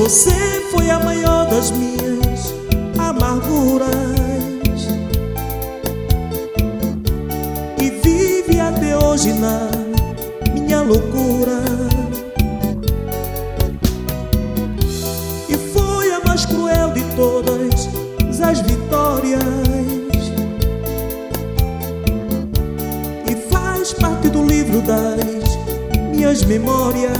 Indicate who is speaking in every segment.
Speaker 1: Você foi a maior das minhas amarguras e vive até hoje na minha loucura. E foi a mais cruel de todas as vitórias e faz parte do livro das minhas memórias.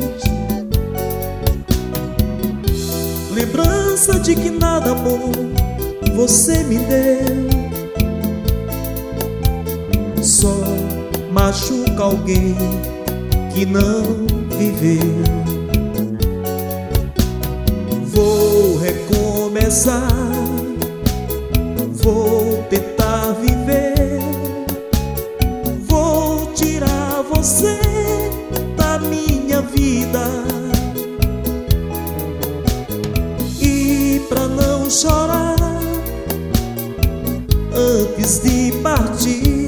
Speaker 1: Lembrança de que nada, amor, você me deu, só machuca alguém que não viveu. Vou recomeçar, vou tentar viver, vou tirar você da minha vida. Pra não chorar antes de partir,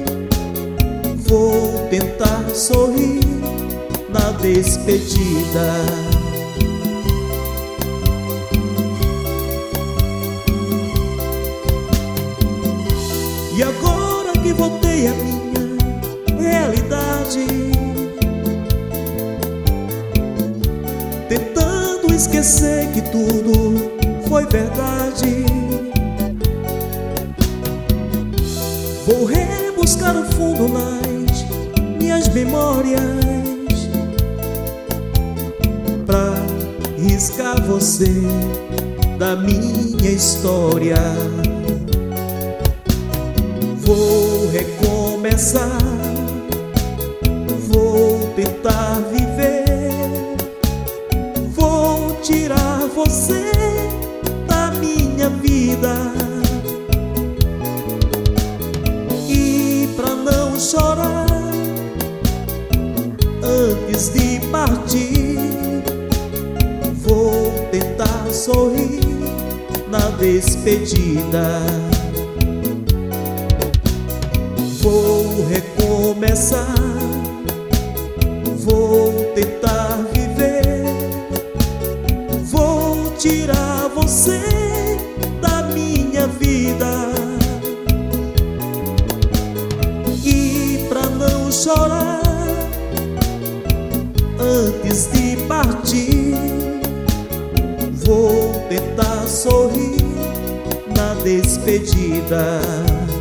Speaker 1: vou tentar sorrir na despedida. E agora que voltei à minha realidade, tentando esquecer que tudo foi verdade, vou rebuscar o fundo nas minhas memórias pra riscar você da minha história. Vou recomeçar, vou tentar viver, vou tirar você da minha vida. E pra não chorar antes de partir, vou tentar sorrir na despedida. Vou recomeçar, vou tentar viver, vou tirar você da minha vida. E pra não chorar antes de partir, vou tentar sorrir na despedida.